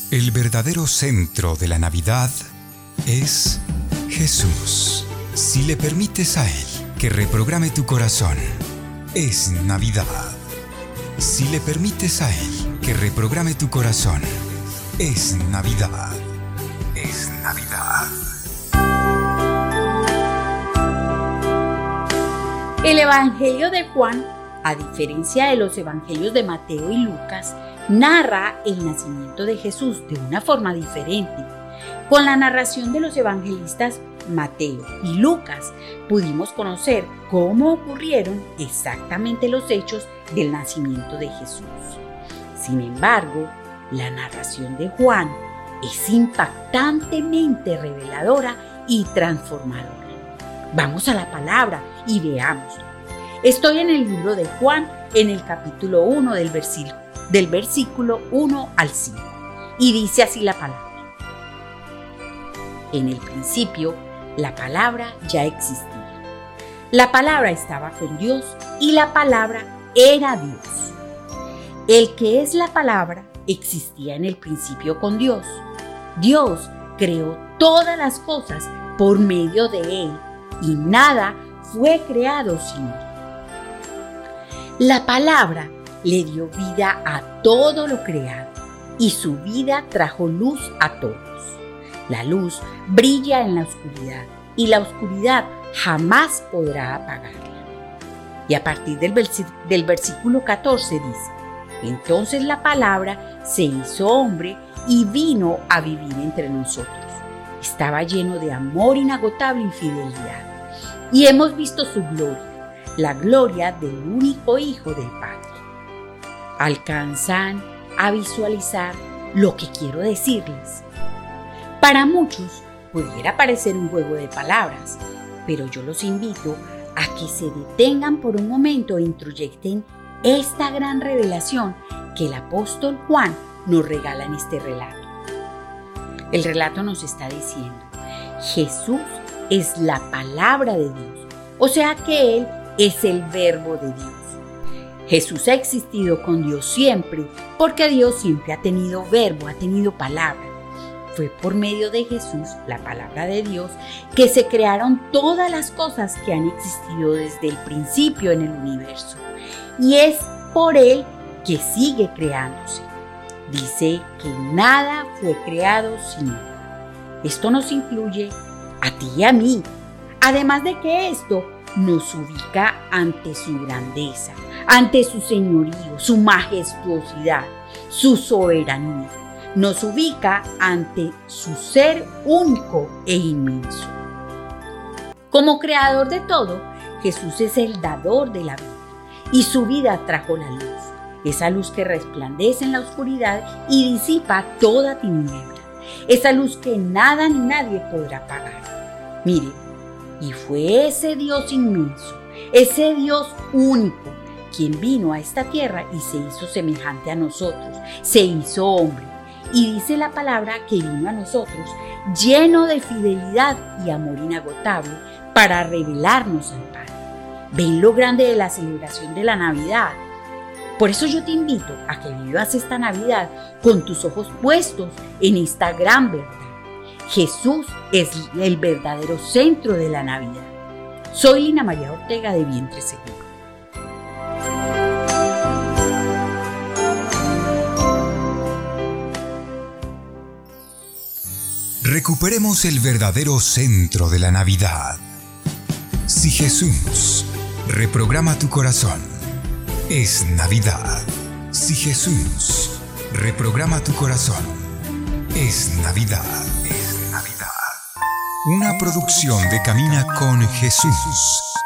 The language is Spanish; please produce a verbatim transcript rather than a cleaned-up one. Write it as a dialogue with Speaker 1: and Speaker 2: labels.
Speaker 1: El verdadero centro de la Navidad es Jesús. Si le permites a Él que reprograme tu corazón, es Navidad. Si le permites a Él que reprograme tu corazón, es Navidad. Es Navidad.
Speaker 2: El Evangelio de Juan, a diferencia de los evangelios de Mateo y Lucas, narra el nacimiento de Jesús de una forma diferente. Con la narración de los evangelistas Mateo y Lucas, pudimos conocer cómo ocurrieron exactamente los hechos del nacimiento de Jesús. Sin embargo, la narración de Juan es impactantemente reveladora y transformadora. Vamos a la palabra y veamos. Estoy en el libro de Juan, en el capítulo uno del versículo, del versículo uno al cinco, y dice así la palabra. En el principio, la palabra ya existía. La palabra estaba con Dios y la palabra era Dios. El que es la palabra existía en el principio con Dios. Dios creó todas las cosas por medio de Él y nada fue creado sin Él. La palabra le dio vida a todo lo creado y su vida trajo luz a todos. La luz brilla en la oscuridad y la oscuridad jamás podrá apagarla. Y a partir del, vers- del versículo catorce dice: entonces la palabra se hizo hombre y vino a vivir entre nosotros. Estaba lleno de amor inagotable y fidelidad. Y hemos visto su gloria, la gloria del único Hijo del Padre. ¿Alcanzan a visualizar lo que quiero decirles? Para muchos pudiera parecer un juego de palabras, pero yo los invito a que se detengan por un momento e introyecten esta gran revelación que el apóstol Juan nos regala en este relato. El relato nos está diciendo: Jesús es la palabra de Dios, o sea que Él es el verbo de Dios. Jesús ha existido con Dios siempre, porque Dios siempre ha tenido verbo, ha tenido palabra. Fue por medio de Jesús, la palabra de Dios, que se crearon todas las cosas que han existido desde el principio en el universo. Y es por Él que sigue creándose. Dice que nada fue creado sin Él. Esto nos incluye a ti y a mí. Además de que esto nos ubica ante su grandeza, ante su señorío, su majestuosidad, su soberanía. Nos ubica ante su ser único e inmenso. Como creador de todo, Jesús es el dador de la vida y su vida trajo la luz, esa luz que resplandece en la oscuridad y disipa toda tiniebla, esa luz que nada ni nadie podrá apagar. Mire, y fue ese Dios inmenso, ese Dios único, quien vino a esta tierra y se hizo semejante a nosotros, se hizo hombre. Y dice la palabra que vino a nosotros lleno de fidelidad y amor inagotable para revelarnos al Padre. ¿Ven lo grande de la celebración de la Navidad? Por eso yo te invito a que vivas esta Navidad con tus ojos puestos en esta gran verdad. Jesús es el verdadero centro de la Navidad. Soy Lina María Ortega de Vientre Seguro.
Speaker 1: Recuperemos el verdadero centro de la Navidad. Si Jesús reprograma tu corazón, es Navidad. Si Jesús reprograma tu corazón, es Navidad. Es Navidad. Una producción de Camina con Jesús.